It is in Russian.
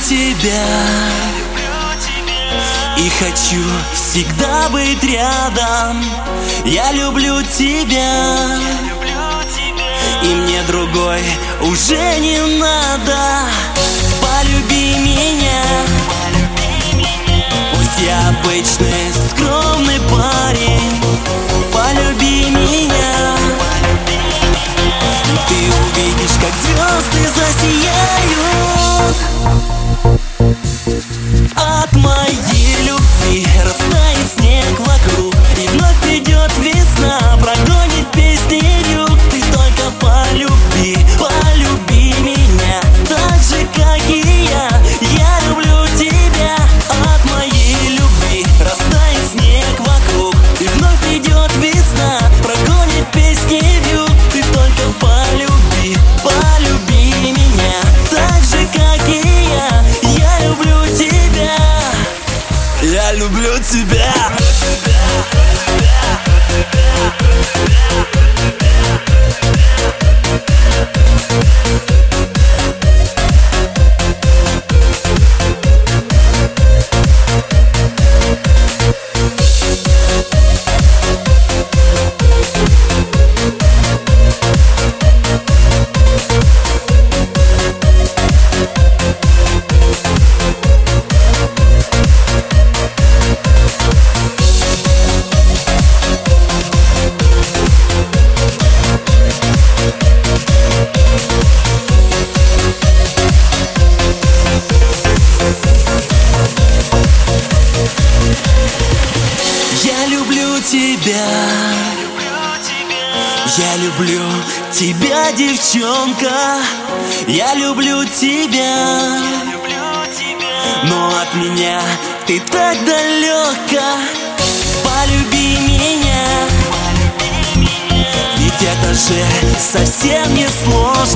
тебя и хочу всегда быть рядом. Я люблю тебя, и мне другой уже не надо. Полюби меня, пусть я обычный скромный парень. Полюби меня, ты увидишь, как звезды засияют. От моей любви растает снег вокруг, и вновь придет весна, прогонит песни юг. Ты только полюби, полюби меня, так же, как и я. Я люблю тебя. От моей любви растает снег вокруг, и вновь придет весна, прогонит песни юг. Ты только полюби, полюби меня, так же, как и я. Я люблю тебя. Я люблю тебя. Я люблю тебя, девчонка. Я люблю тебя, но от меня ты так далека. Полюби меня, ведь это же совсем не сложно.